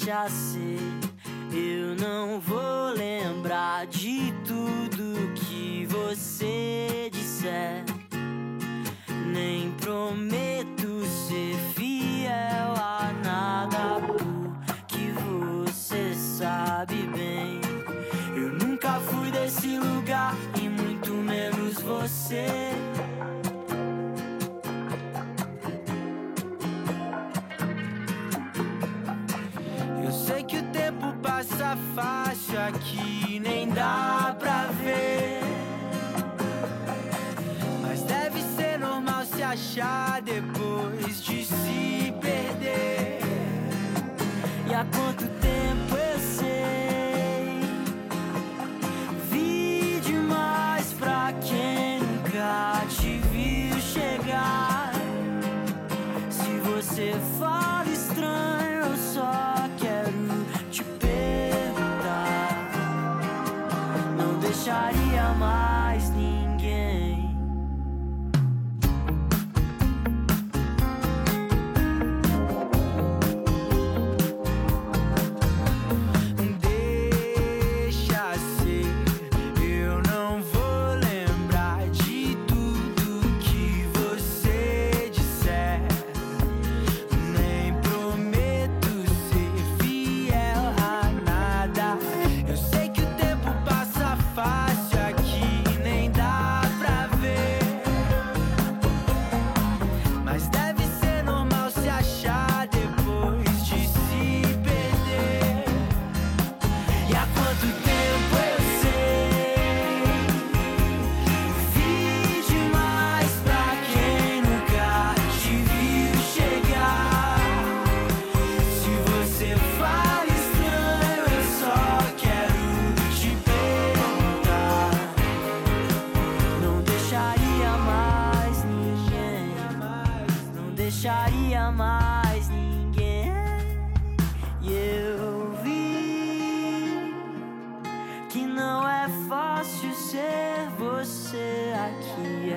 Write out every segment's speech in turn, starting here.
deixa ser. Eu não vou lembrar de tudo que você disser. Nem prometo ser fiel a nada, porque você sabe bem. Eu nunca fui desse lugar e muito menos você. Eu sei que o tempo passa fácil aqui, nem dá pra ver. Mas deve ser normal se achar depois de se perder. E há quanto tempo eu sei, vi demais pra quem nunca te viu chegar. Se você fala estranho, eu só quero te perguntar. Não deixaria mais ninguém. Deixaria mais ninguém. E eu vi que não é fácil ser você aqui,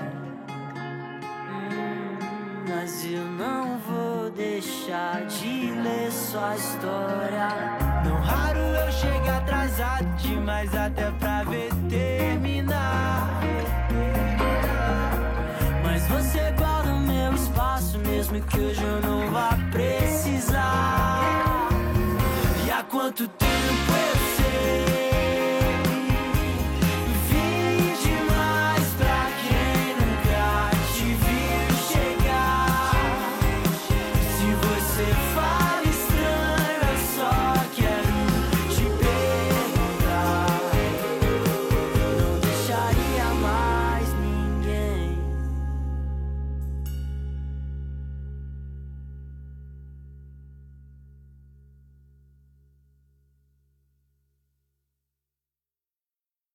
mas eu não vou deixar de ler sua história. Não raro eu chego atrasado demais até pra ver terminar. Mas você guarda o meu espaço, mesmo que hoje eu não vá precisar. E há quanto tempo